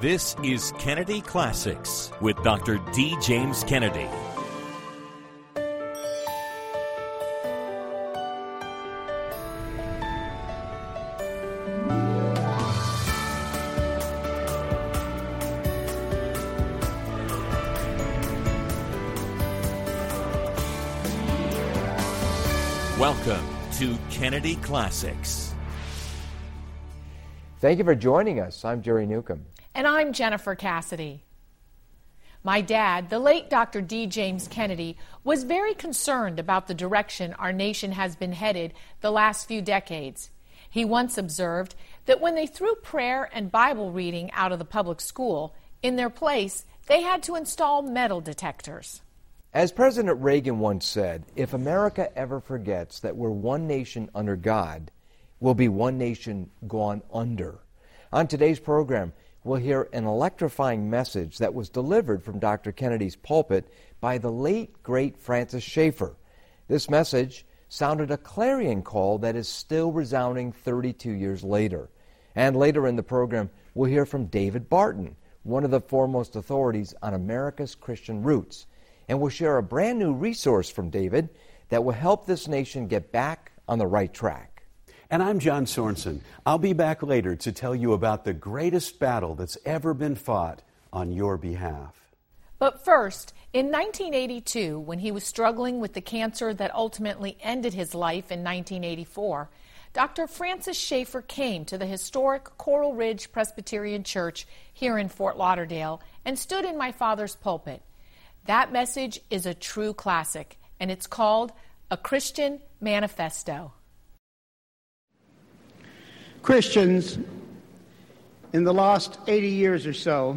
This is Kennedy Classics with Dr. D. James Kennedy. Welcome to Kennedy Classics. Thank you for joining us. I'm Jerry Newcomb. And I'm Jennifer Cassidy. My dad, the late Dr. D. James Kennedy, was very concerned about the direction our nation has been headed the last few decades. He once observed that when they threw prayer and Bible reading out of the public school, in their place, they had to install metal detectors. As President Reagan once said, if America ever forgets that we're one nation under God, we'll be one nation gone under. On today's program, we'll hear an electrifying message that was delivered from Dr. Kennedy's pulpit by the late, great Francis Schaeffer. This message sounded a clarion call that is still resounding 32 years later. And later in the program, we'll hear from David Barton, one of the foremost authorities on America's Christian roots. And we'll share a brand new resource from David that will help this nation get back on the right track. And I'm John Sorensen. I'll be back later to tell you about the greatest battle that's ever been fought on your behalf. But first, in 1982, when he was struggling with the cancer that ultimately ended his life in 1984, Dr. Francis Schaeffer came to the historic Coral Ridge Presbyterian Church here in Fort Lauderdale and stood in my father's pulpit. That message is a true classic, and it's called A Christian Manifesto. Christians, in the last 80 years or so,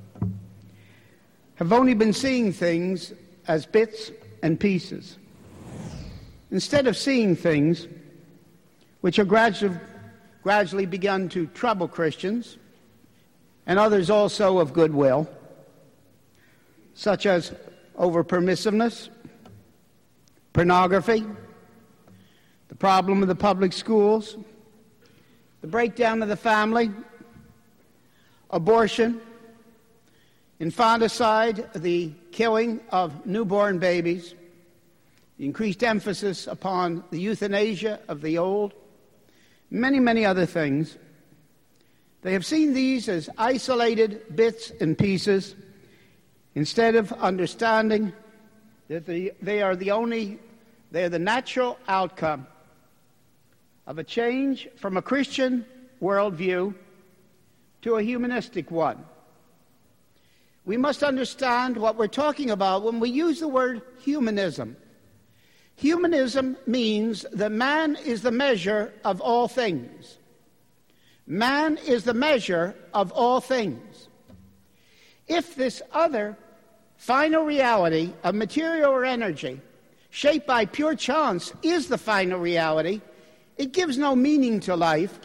have only been seeing things as bits and pieces. Instead of seeing things which have gradually begun to trouble Christians, and others also of goodwill, such as over-permissiveness, pornography, the problem of the public schools, the breakdown of the family, abortion, infanticide, the killing of newborn babies, the increased emphasis upon the euthanasia of the old, many, many other things. They have seen these as isolated bits and pieces instead of understanding that they are the natural outcome of a change from a Christian worldview to a humanistic one. We must understand what we're talking about when we use the word humanism. Humanism means that man is the measure of all things. Man is the measure of all things. If this other final reality of material or energy, shaped by pure chance, is the final reality, it gives no meaning to life.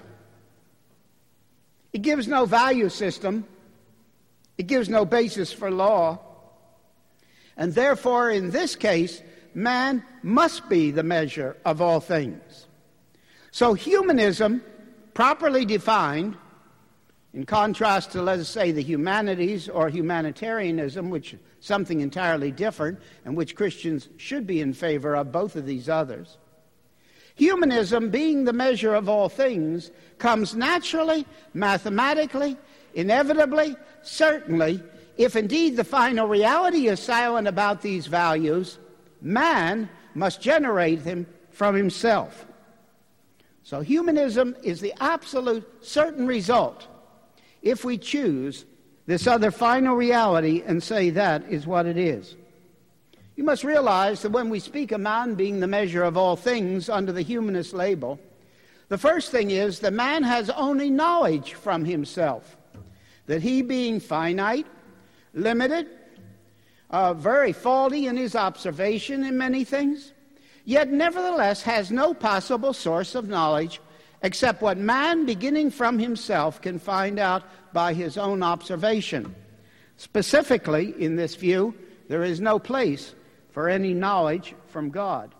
It gives no value system. It gives no basis for law. And therefore, in this case, man must be the measure of all things. So humanism, properly defined, in contrast to, let us say, the humanities or humanitarianism, which is something entirely different, and which Christians should be in favor of, both of these others. Humanism, being the measure of all things, comes naturally, mathematically, inevitably, certainly, if indeed the final reality is silent about these values, man must generate them from himself. So humanism is the absolute certain result if we choose this other final reality and say that is what it is. You must realize that when we speak of man being the measure of all things under the humanist label, the first thing is that man has only knowledge from himself, that he being finite, limited, very faulty in his observation in many things, yet nevertheless has no possible source of knowledge except what man, beginning from himself, can find out by his own observation. Specifically, in this view, there is no place for any knowledge from God.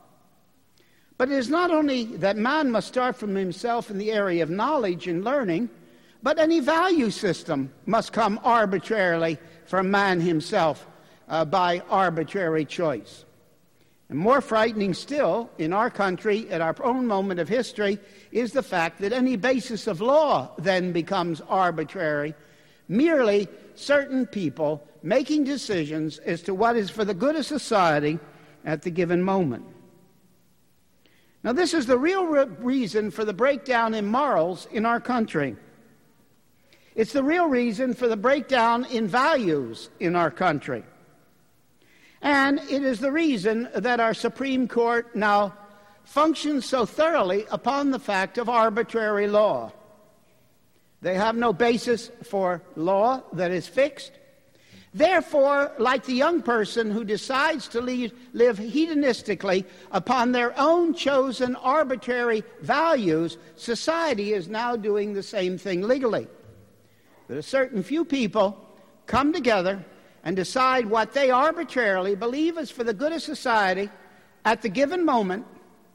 But it is not only that man must start from himself in the area of knowledge and learning, but any value system must come arbitrarily from man himself by arbitrary choice. And more frightening still, in our country, at our own moment of history, is the fact that any basis of law then becomes arbitrary, merely certain people making decisions as to what is for the good of society at the given moment. Now, this is the real reason for the breakdown in morals in our country. It's the real reason for the breakdown in values in our country. And it is the reason that our Supreme Court now functions so thoroughly upon the fact of arbitrary law. They have no basis for law that is fixed. Therefore, like the young person who decides to live hedonistically upon their own chosen arbitrary values, society is now doing the same thing legally. That a certain few people come together and decide what they arbitrarily believe is for the good of society at the given moment,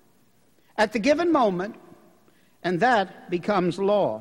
and that becomes law.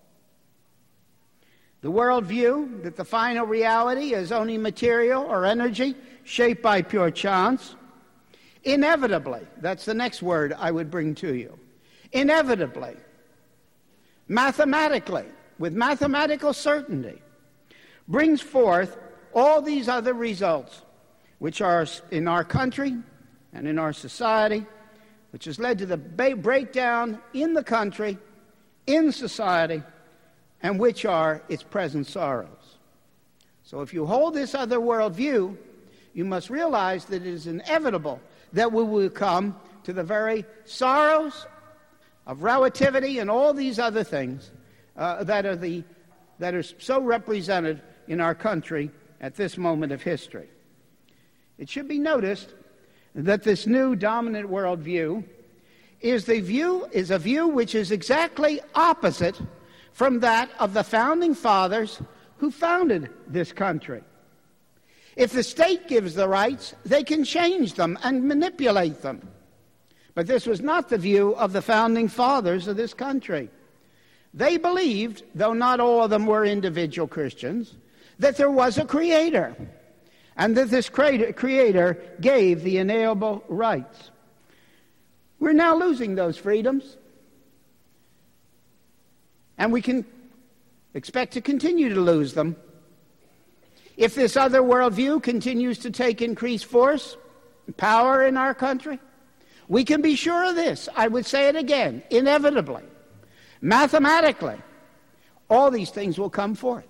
The worldview that the final reality is only material or energy shaped by pure chance, inevitably, that's the next word I would bring to you, inevitably, mathematically, with mathematical certainty, brings forth all these other results, which are in our country and in our society, which has led to the breakdown in the country, in society, and which are its present sorrows. So if you hold this other worldview, you must realize that it is inevitable that we will come to the very sorrows of relativity and all these other things that are so represented in our country at this moment of history. It should be noticed that this new dominant worldview is a view which is exactly opposite from that of the founding fathers who founded this country. If the state gives the rights, they can change them and manipulate them. But this was not the view of the founding fathers of this country. They believed, though not all of them were individual Christians, that there was a creator, and that this creator gave the inalienable rights. We're now losing those freedoms, and we can expect to continue to lose them. If this other worldview continues to take increased force and power in our country, we can be sure of this. I would say it again, inevitably, mathematically, all these things will come forth.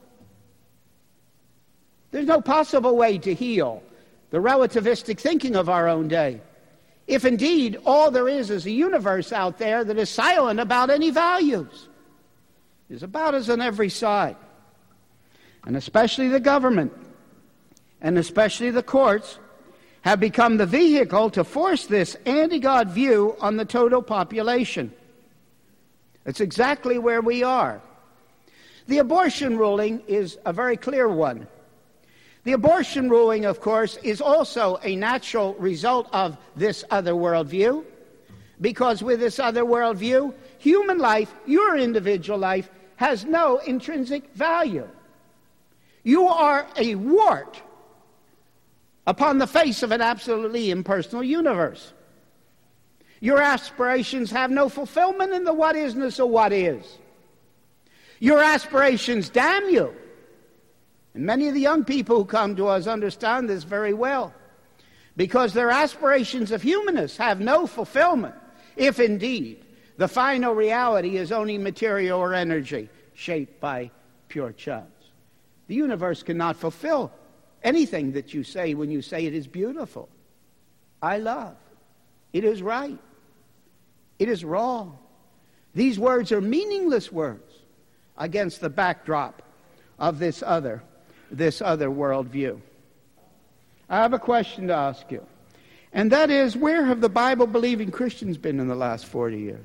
There's no possible way to heal the relativistic thinking of our own day, if indeed all there is a universe out there that is silent about any values. There's about us on every side. And especially the government, and especially the courts, have become the vehicle to force this anti-God view on the total population. It's exactly where we are. The abortion ruling is a very clear one. The abortion ruling, of course, is also a natural result of this other worldview, because with this other worldview, human life, your individual life, has no intrinsic value. You are a wart upon the face of an absolutely impersonal universe. Your aspirations have no fulfillment in the what isness of what is. Your aspirations damn you. And many of the young people who come to us understand this very well, because their aspirations of humanness have no fulfillment if indeed the final reality is only material or energy shaped by pure chance. The universe cannot fulfill anything that you say when you say it is beautiful. I love. It is right. It is wrong. These words are meaningless words against the backdrop of this other worldview. I have a question to ask you, and that is, where have the Bible-believing Christians been in the last 40 years?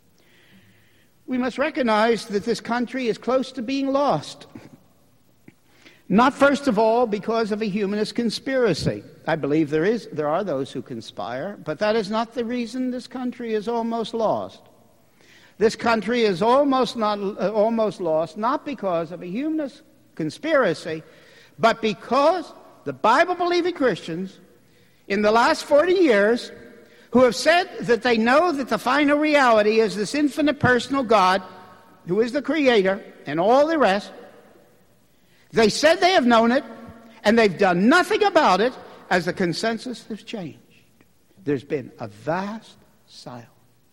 We must recognize that this country is close to being lost. Not first of all because of a humanist conspiracy. I believe there are those who conspire, but that is not the reason this country is almost lost. This country is almost lost, not because of a humanist conspiracy, but because the Bible-believing Christians in the last 40 years who have said that they know that the final reality is this infinite personal God who is the Creator and all the rest. They said they have known it, and they've done nothing about it as the consensus has changed. There's been a vast silence.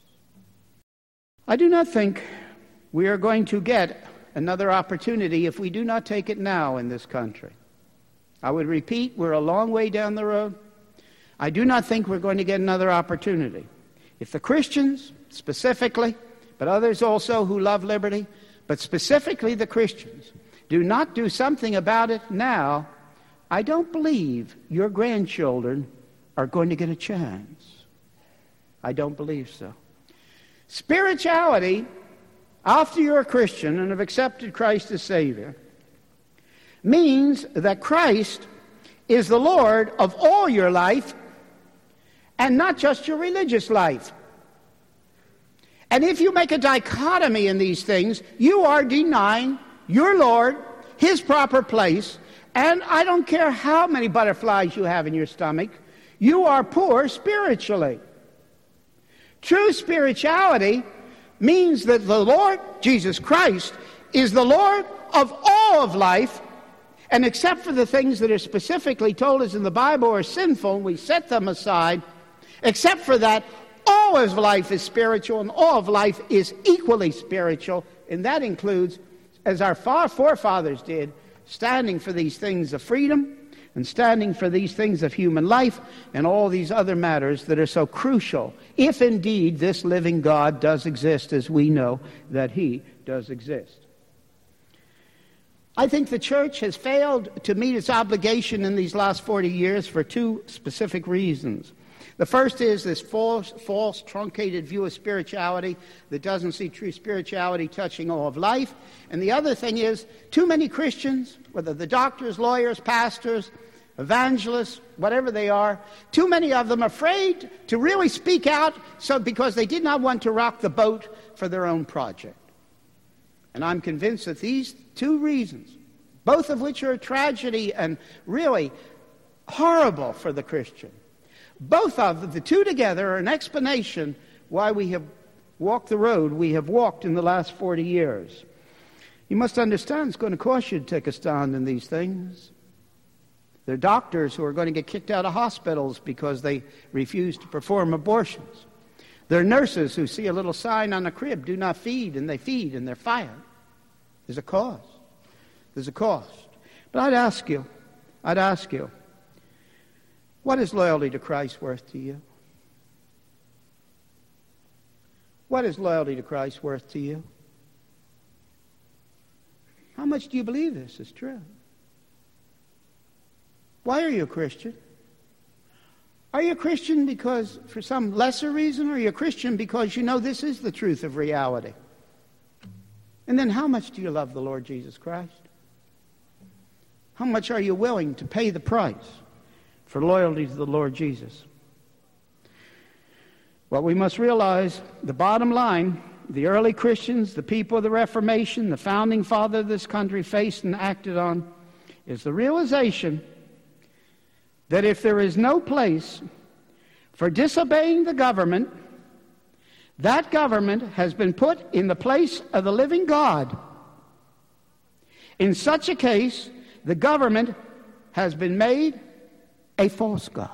I do not think we are going to get another opportunity if we do not take it now in this country. I would repeat, we're a long way down the road. I do not think we're going to get another opportunity. If the Christians, specifically, but others also who love liberty, but specifically the Christians, do not do something about it now, I don't believe your grandchildren are going to get a chance. I don't believe so. Spirituality, after you're a Christian and have accepted Christ as Savior, means that Christ is the Lord of all your life and not just your religious life. And if you make a dichotomy in these things, you are denying your Lord His proper place, and I don't care how many butterflies you have in your stomach, you are poor spiritually. True spirituality means that the Lord Jesus Christ is the Lord of all of life, and except for the things that are specifically told us in the Bible are sinful, and we set them aside, except for that, all of life is spiritual, and all of life is equally spiritual, and that includes, as our forefathers did, standing for these things of freedom and standing for these things of human life and all these other matters that are so crucial, if indeed this living God does exist as we know that He does exist. I think the church has failed to meet its obligation in these last 40 years for two specific reasons. The first is this false, truncated view of spirituality that doesn't see true spirituality touching all of life. And the other thing is, too many Christians, whether the doctors, lawyers, pastors, evangelists, whatever they are, too many of them afraid to really speak out because they did not want to rock the boat for their own project. And I'm convinced that these two reasons, both of which are a tragedy and really horrible for the Christian, both of them, the two together, are an explanation why we have walked the road we have walked in the last 40 years. You must understand it's going to cost you to take a stand in these things. There are doctors who are going to get kicked out of hospitals because they refuse to perform abortions. There are nurses who see a little sign on a crib, do not feed, and they feed, and they're fired. There's a cost. There's a cost. But I'd ask you, what is loyalty to Christ worth to you? What is loyalty to Christ worth to you? How much do you believe this is true? Why are you a Christian? Are you a Christian because for some lesser reason, or are you a Christian because you know this is the truth of reality? And then how much do you love the Lord Jesus Christ? How much are you willing to pay the price for loyalty to the Lord Jesus? Well, we must realize the bottom line, the early Christians, the people of the Reformation, the founding father of this country faced and acted on, is the realization that if there is no place for disobeying the government, that government has been put in the place of the living God. In such a case, the government has been made a false god.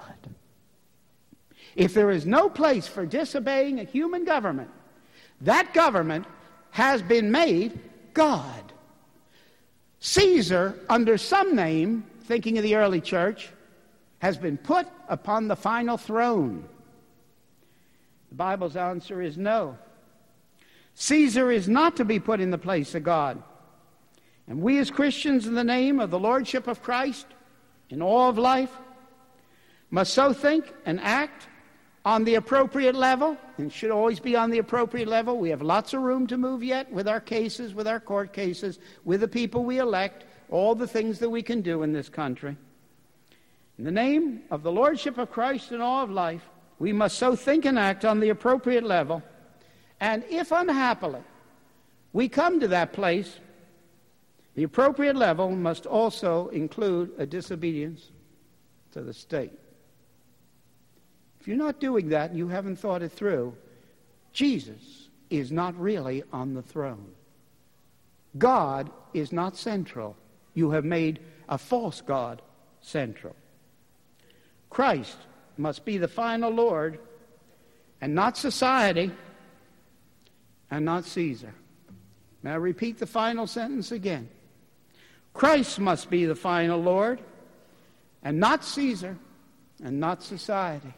If there is no place for disobeying a human government, that government has been made God. Caesar, under some name, thinking of the early church, has been put upon the final throne. The Bible's answer is no. Caesar is not to be put in the place of God. And we as Christians, in the name of the Lordship of Christ in all of life, must so think and act on the appropriate level, and should always be on the appropriate level. We have lots of room to move yet with our cases, with our court cases, with the people we elect, all the things that we can do in this country. In the name of the Lordship of Christ in all of life, we must so think and act on the appropriate level And if unhappily we come to that place, the appropriate level must also include a disobedience to the state. If you're not doing that and you haven't thought it through, Jesus is not really on the throne. God is not central. You have made a false God central. Christ must be the final Lord, and not society, and not Caesar. May I repeat the final sentence again? Christ must be the final Lord, and not Caesar, and not society.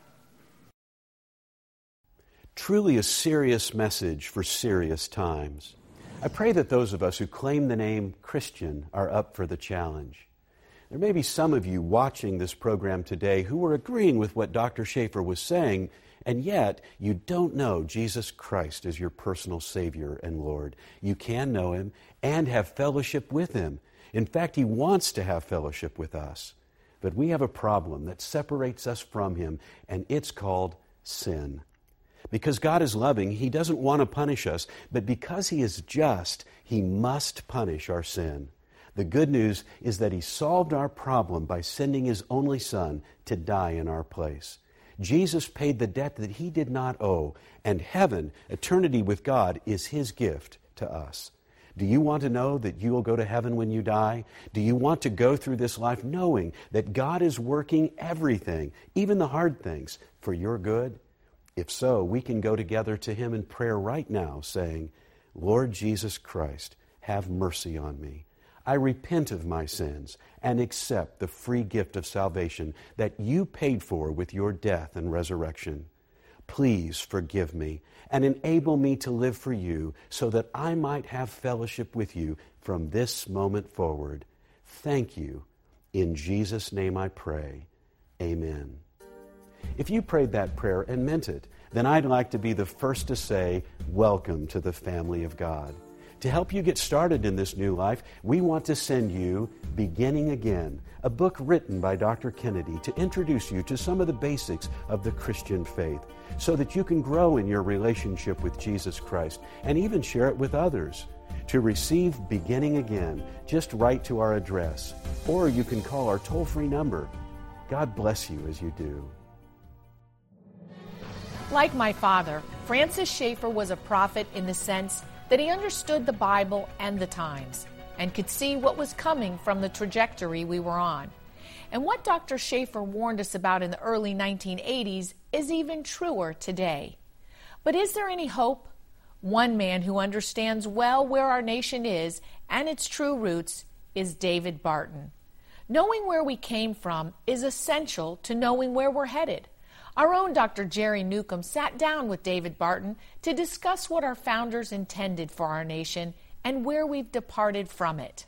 Truly a serious message for serious times. I pray that those of us who claim the name Christian are up for the challenge. There may be some of you watching this program today who are agreeing with what Dr. Schaefer was saying, and yet you don't know Jesus Christ as your personal Savior and Lord. You can know Him and have fellowship with Him. In fact, He wants to have fellowship with us. But we have a problem that separates us from Him, and it's called sin. Because God is loving, He doesn't want to punish us, but because He is just, He must punish our sin. The good news is that He solved our problem by sending His only Son to die in our place. Jesus paid the debt that He did not owe, and heaven, eternity with God, is His gift to us. Do you want to know that you will go to heaven when you die? Do you want to go through this life knowing that God is working everything, even the hard things, for your good? If so, we can go together to Him in prayer right now, saying, Lord Jesus Christ, have mercy on me. I repent of my sins and accept the free gift of salvation that You paid for with Your death and resurrection. Please forgive me and enable me to live for You so that I might have fellowship with You from this moment forward. Thank You. In Jesus' name I pray. Amen. If you prayed that prayer and meant it, then I'd like to be the first to say, welcome to the family of God. To help you get started in this new life, we want to send you Beginning Again, a book written by Dr. Kennedy to introduce you to some of the basics of the Christian faith so that you can grow in your relationship with Jesus Christ and even share it with others. To receive Beginning Again, just write to our address, or you can call our toll-free number. God bless you as you do. Like my father, Francis Schaeffer was a prophet in the sense that he understood the Bible and the times and could see what was coming from the trajectory we were on. And what Dr. Schaeffer warned us about in the early 1980s is even truer today. But is there any hope? One man who understands well where our nation is and its true roots is David Barton. Knowing where we came from is essential to knowing where we're headed. Our own Dr. Jerry Newcomb sat down with David Barton to discuss what our founders intended for our nation and where we've departed from it.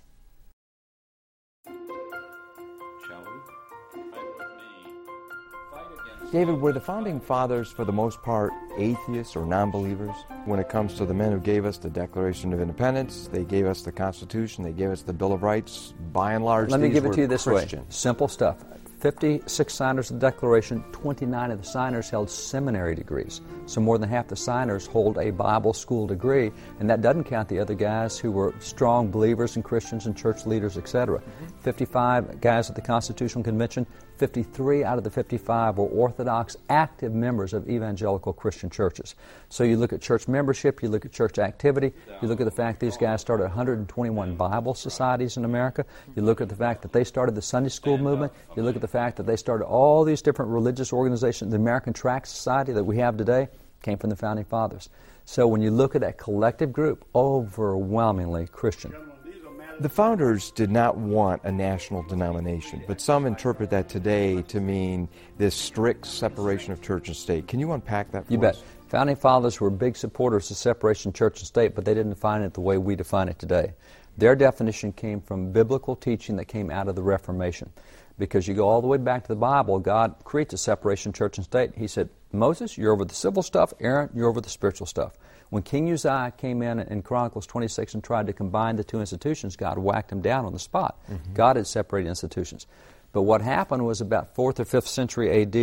David, were the Founding Fathers, for the most part, atheists or non-believers? When it comes to the men who gave us the Declaration of Independence, they gave us the Constitution, they gave us the Bill of Rights, by and large, let me give it to you this Christian. way. Simple stuff. 56 signers of the Declaration, 29 of the signers held seminary degrees. So more than half the signers hold a Bible school degree, and that doesn't count the other guys who were strong believers and Christians and church leaders, etc. 55 guys at the Constitutional Convention, 53 out of the 55 were Orthodox, active members of evangelical Christian churches. So you look at church membership, you look at church activity, you look at the fact these guys started 121 Bible societies in America, you look at the fact that they started the Sunday school movement, you look at the fact that they started all these different religious organizations. The American Tract Society that we have today came from the Founding Fathers. So when you look at that collective group, overwhelmingly Christian. The founders did not want a national denomination, but some interpret that today to mean this strict separation of church and state. Can you unpack that for us? You bet. Founding Fathers were big supporters of separation of church and state, but they didn't define it the way we define it today. Their definition came from biblical teaching that came out of the Reformation. Because you go all the way back to the Bible, God creates a separation of church and state. He said, Moses, you're over the civil stuff. Aaron, you're over the spiritual stuff. When King Uzziah came in Chronicles 26 and tried to combine the two institutions, God whacked him down on the spot. God had separated institutions. But what happened was about 4th or 5th century A.D.,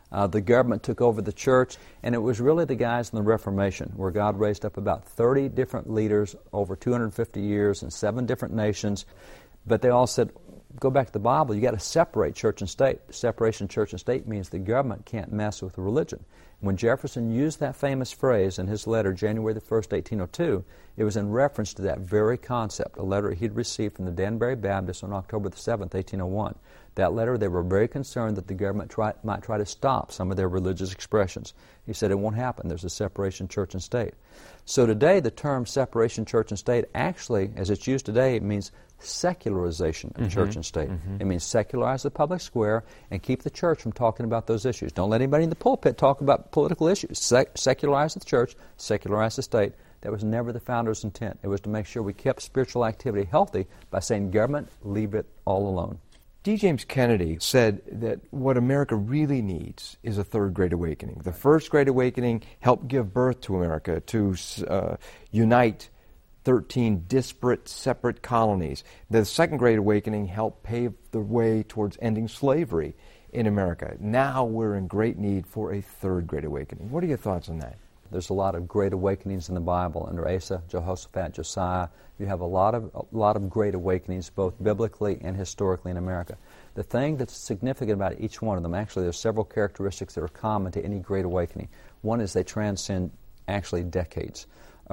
The government took over the church, and it was really the guys in the Reformation, where God raised up about 30 different leaders over 250 years in 7 different nations. But they all said, go back to the Bible, you got to separate church and state. Separation of church and state means the government can't mess with religion. When Jefferson used that famous phrase in his letter, January the 1st, 1802, it was in reference to that very concept, a letter he'd received from the Danbury Baptists on October the 7th, 1801. That letter, they were very concerned that the government might try to stop some of their religious expressions. He said it won't happen. There's a separation of church and state. So today, the term separation of church and state actually, as it's used today, it means secularization of church and state. It means secularize the public square and keep the church from talking about those issues. Don't let anybody in the pulpit talk about political issues. Secularize the church, secularize the state. That was never the founders' intent. It was to make sure we kept spiritual activity healthy by saying, government, leave it all alone. D. James Kennedy said that what America really needs is a third Great Awakening. The first Great Awakening helped give birth to America, to unite 13 disparate, separate colonies. The Second Great Awakening helped pave the way towards ending slavery in America. Now we're in great need for a third Great Awakening. What are your thoughts on that? There's a lot of great awakenings in the Bible. Under Asa, Jehoshaphat, Josiah, you have a lot of great awakenings, both biblically and historically in America. The thing that's significant about each one of them, actually there's several characteristics that are common to any great awakening. One is they transcend actually decades.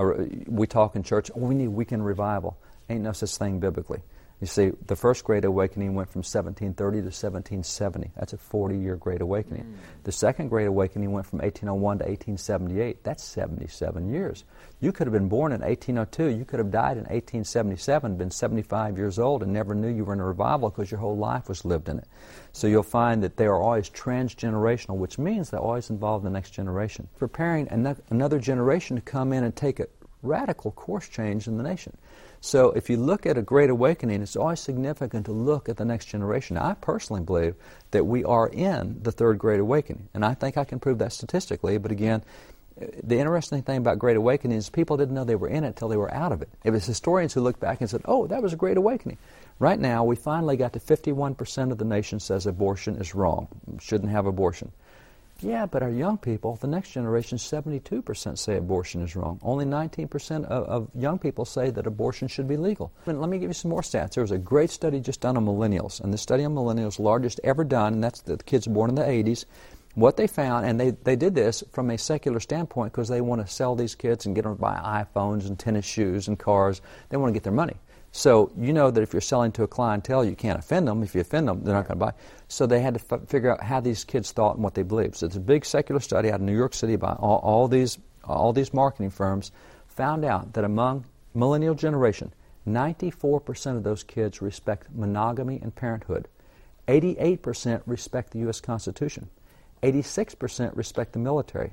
We talk in church, we need weekend revival. Ain't no such thing biblically. You see, the first Great Awakening went from 1730 to 1770. That's a 40-year Great Awakening. The second Great Awakening went from 1801 to 1878. That's 77 years. You could have been born in 1802. You could have died in 1877, been 75 years old, and never knew you were in a revival because your whole life was lived in it. So you'll find that they are always transgenerational, which means they're always involved in the next generation, preparing another generation to come in and take a radical course change in the nation. So if you look at a Great Awakening, it's always significant to look at the next generation. Now, I personally believe that we are in the third Great Awakening, and I think I can prove that statistically, but again, the interesting thing about Great Awakening is people didn't know they were in it until they were out of it. It was historians who looked back and said, oh, that was a Great Awakening. Right now, we finally got to 51% of the nation says abortion is wrong, shouldn't have abortion. Yeah, but our young people, the next generation, 72% say abortion is wrong. Only 19% of young people say that abortion should be legal. And let me give you some more stats. There was a great study just done on millennials, and this study on millennials, largest ever done, and that's the kids born in the 80s. What they found, and they did this from a secular standpoint because they want to sell these kids and get them to buy iPhones and tennis shoes and cars. They want to get their money. So you know that if you're selling to a clientele, you can't offend them. If you offend them, they're not going to buy. So they had to figure out how these kids thought and what they believed. So it's a big secular study out of New York City by all these marketing firms, found out that among millennial generation, 94% of those kids respect monogamy and parenthood. 88% respect the U.S. Constitution. 86% respect the military.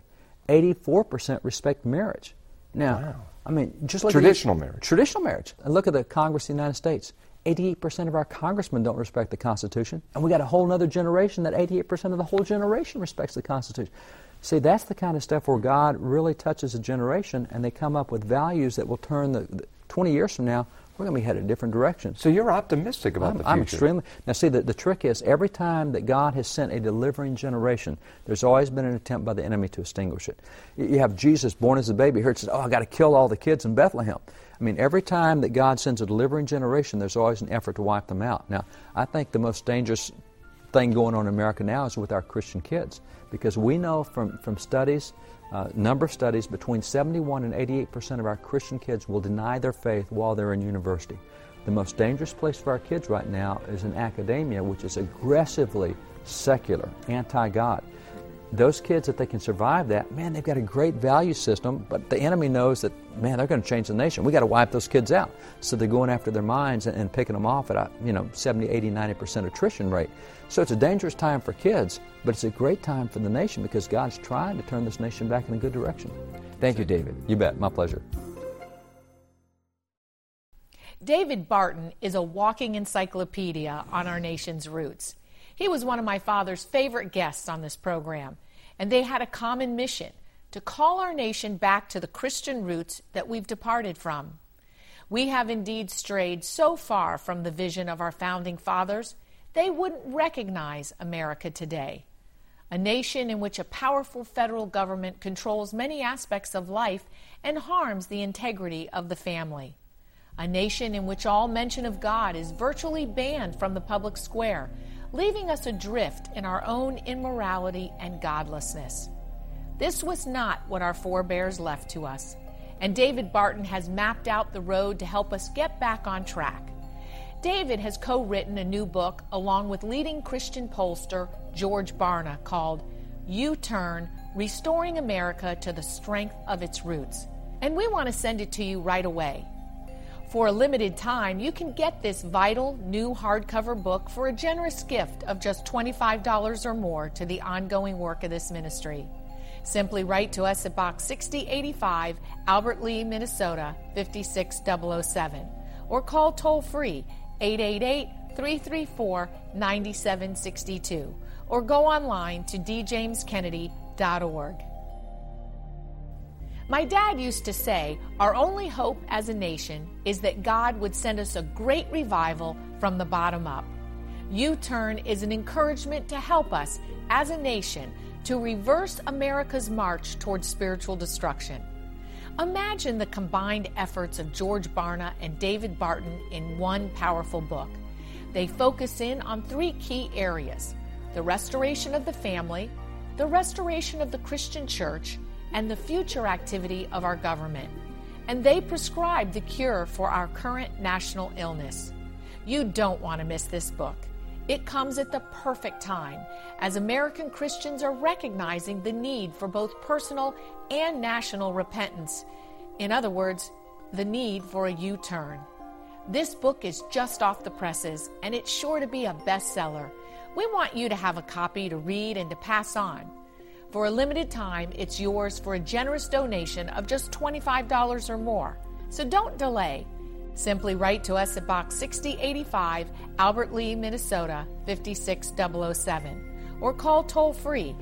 84% respect marriage. Now, wow. I mean, just like traditional marriage. Traditional marriage. And look at the Congress of the United States. 88% of our congressmen don't respect the Constitution. And we got a whole other generation that 88% of the whole generation respects the Constitution. See, that's the kind of stuff where God really touches a generation and they come up with values that will turn the 20 years from now, we're going to be headed a different direction. So you're optimistic about the future. I'm extremely. Now see, the trick is every time that God has sent a delivering generation, there's always been an attempt by the enemy to extinguish it. You have Jesus born as a baby here, it says, oh, I got to kill all the kids in Bethlehem. I mean, every time that God sends a delivering generation, there's always an effort to wipe them out. Now, I think the most dangerous thing going on in America now is with our Christian kids, because we know from studies, number of studies, between 71 and 88% of our Christian kids will deny their faith while they're in university. The most dangerous place for our kids right now is in academia, which is aggressively secular, anti-God. Those kids, if they can survive that, man, they've got a great value system, but the enemy knows that, man, they're going to change the nation. We've got to wipe those kids out. So they're going after their minds and picking them off at a 70, 80, 90% attrition rate. So it's a dangerous time for kids, but it's a great time for the nation because God's trying to turn this nation back in a good direction. Thank you, David. You bet. My pleasure. David Barton is a walking encyclopedia on our nation's roots. He was one of my father's favorite guests on this program, and they had a common mission: to call our nation back to the Christian roots that we've departed from. We have indeed strayed so far from the vision of our founding fathers, they wouldn't recognize America today. a nation in which a powerful federal government controls many aspects of life and harms the integrity of the family, a nation in which all mention of God is virtually banned from the public square, leaving us adrift in our own immorality and godlessness. This was not what our forebears left to us, and David Barton has mapped out the road to help us get back on track. David has co-written a new book along with leading Christian pollster George Barna called U-Turn: Restoring America to the Strength of Its Roots, and we want to send it to you right away. For a limited time, you can get this vital new hardcover book for a generous gift of just $25 or more to the ongoing work of this ministry. Simply write to us at Box 6085, Albert Lea, Minnesota, 56007, or call toll-free 888-334-9762, or go online to djameskennedy.org. My dad used to say, our only hope as a nation is that God would send us a great revival from the bottom up. U-Turn is an encouragement to help us as a nation to reverse America's march towards spiritual destruction. Imagine the combined efforts of George Barna and David Barton in one powerful book. They focus in on three key areas: the restoration of the family, the restoration of the Christian church, and the future activity of our government. And they prescribe the cure for our current national illness. You don't want to miss this book. It comes at the perfect time, as American Christians are recognizing the need for both personal and national repentance. In other words, the need for a U-turn. This book is just off the presses, and it's sure to be a bestseller. We want you to have a copy to read and to pass on. For a limited time, it's yours for a generous donation of just $25 or more. So don't delay. Simply write to us at Box 6085, Albert Lea, Minnesota, 56007, or call toll-free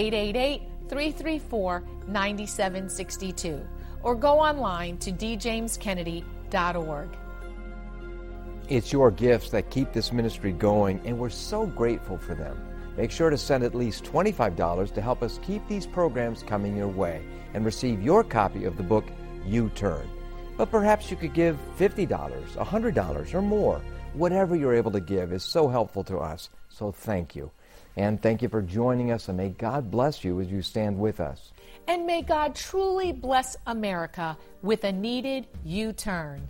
888-334-9762, or go online to djameskennedy.org. It's your gifts that keep this ministry going, and we're so grateful for them. Make sure to send at least $25 to help us keep these programs coming your way and receive your copy of the book, U-Turn. But perhaps you could give $50, $100, or more. Whatever you're able to give is so helpful to us, so thank you. And thank you for joining us, and may God bless you as you stand with us. And may God truly bless America with a needed U-turn.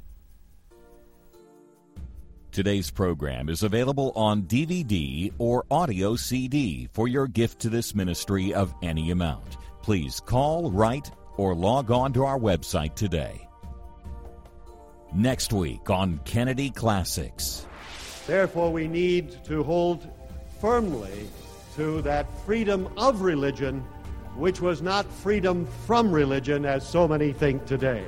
Today's program is available on DVD or audio CD for your gift to this ministry of any amount. Please call, write, or log on to our website today. Next week on Kennedy Classics. Therefore, we need to hold firmly to that freedom of religion, which was not freedom from religion, as so many think today.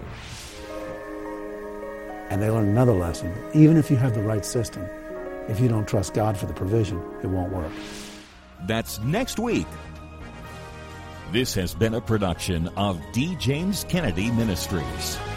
And they learn another lesson. Even if you have the right system, if you don't trust God for the provision, it won't work. That's next week. This has been a production of D. James Kennedy Ministries.